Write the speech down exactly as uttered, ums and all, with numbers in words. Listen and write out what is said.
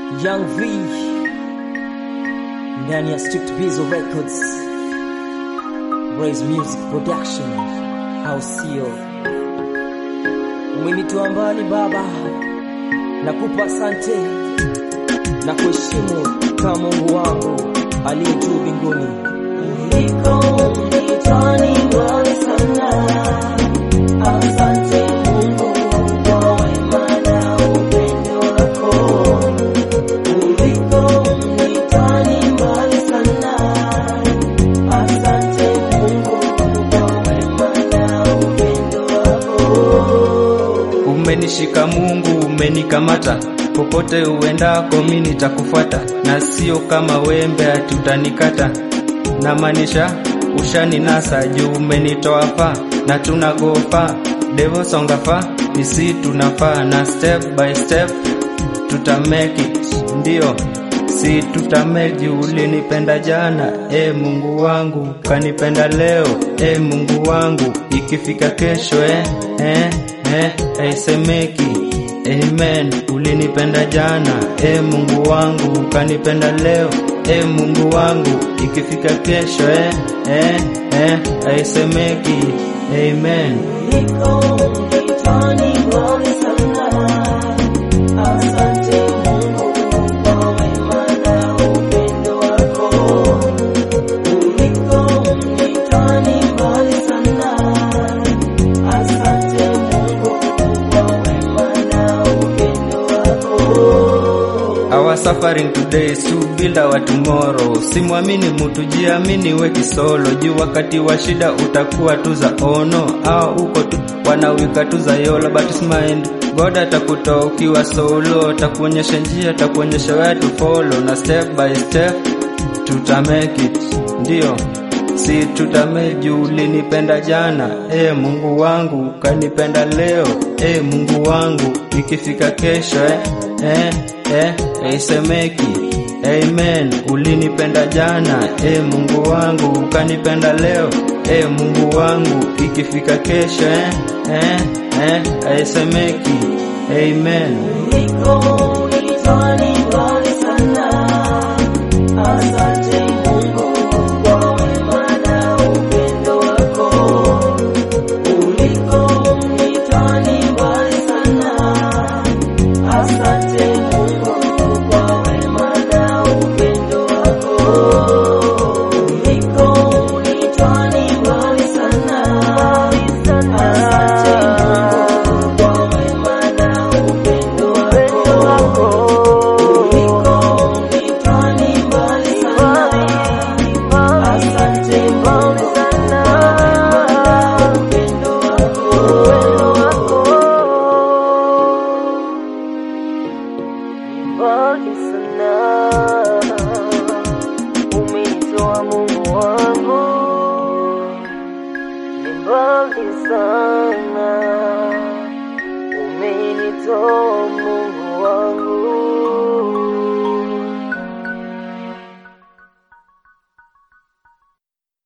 Young V ndani ya Strict Bizo Records, Raise Music Production, au sio? Umenitoa mbali Baba, nakupa asante na kuheshimu kama Mungu wangu aliye juu mbinguni. Uliko nitani mbali sana, asante Mungu kwa wema na upendo wako. Uliko nitani mbali sana, asante Mungu kwa wema na upendo wako. Umenishika Mungu, umenikamata, popote uendako mimi nitakufuata, na sio kama wembe tutanikata. Na maanisha ushani nasa juu umenitoa fa, na tunagofa devil songa fa, isi tunafaa, na step by step tuta make it. Ndio si tutamake, ulinipenda jana e Mungu wangu, kanipenda leo e Mungu wangu, ikifika kesho eh eh eh haisemeki. Amen. Ulinipenda jana e Mungu wangu, kanipenda leo e Mungu wangu, ikifika kesho eh eh eh haisemeki. Amen. Uliko nitani mbali sana, asante Mungu kwa wema na upendo wako. Uliko nitani mbali sana, asante Mungu kwa wema na upendo wako. Our suffering today is to build our tomorrow. Simwamini mtu, jiamini we kisolo, juu wakati wa shida utakuwa tu za ono, au uko tu wanawika tu za yola, but smile God atakutoa ukiwa solo, atakuonyesha njia, atakuonyesha where to follow, na step by step tuta make it. Ndio si tutamake, juu ulinipenda jana e Mungu wangu, kanipenda leo e Mungu wangu, ikifika kesho eh eh eh haisemeki. Amen. Ulinipenda jana e Mungu wangu, kanipenda leo e Mungu wangu, ikifika kesho eh eh eh haisemeki. Amen. Uliko nitani mbali sana, asante Mungu kwa wema na upendo wako. Uliko nitani mbali sana, asante Mungu kwa wema na upendo wako. Uliko nitani mbali sana, asante Mungu kwa wema na upendo wako. Uliko nitani mbali sana, asante Mungu kwa upendo wako. Mbali sana, umenitoa Mungu wangu, ni mbali sana, umenitoa